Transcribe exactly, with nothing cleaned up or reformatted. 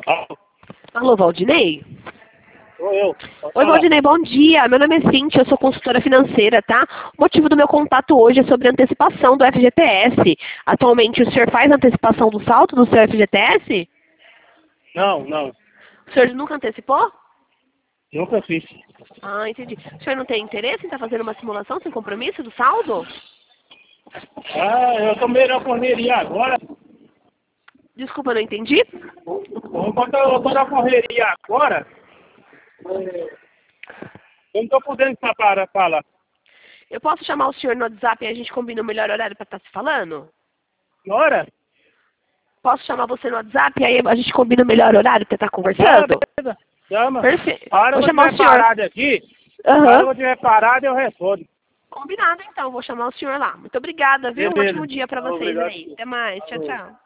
Alô, Alô, Valdinei? sou eu. Pode Oi, falar. Valdinei, bom dia. Meu nome é Cíntia, eu sou consultora financeira, tá? O motivo do meu contato hoje é sobre antecipação do F G T S. Atualmente, o senhor faz antecipação do saldo do seu F G T S? Não, não. O senhor nunca antecipou? Nunca fiz. Ah, entendi. O senhor não tem interesse em estar fazendo uma simulação sem compromisso do saldo? Ah, eu tô meio na correria agora. Desculpa, eu não entendi. Enquanto eu tô na correria agora, eh, eu não tô podendo para falar. Eu posso chamar o senhor no WhatsApp e a gente combina o melhor horário para estar se falando? Hora? Posso chamar você no WhatsApp e aí a gente combina o melhor horário para estar Ah, conversando? beleza. Chama. Perfeito. A hora Vou que eu chamar o estiver senhor. parado aqui, a hora que Aham. eu estiver parado, eu respondo. Combinado, então. Vou chamar o senhor lá. Muito obrigada, viu? Um Beleza. ótimo dia para vocês Obrigado. aí. Até mais. Tchau, tchau.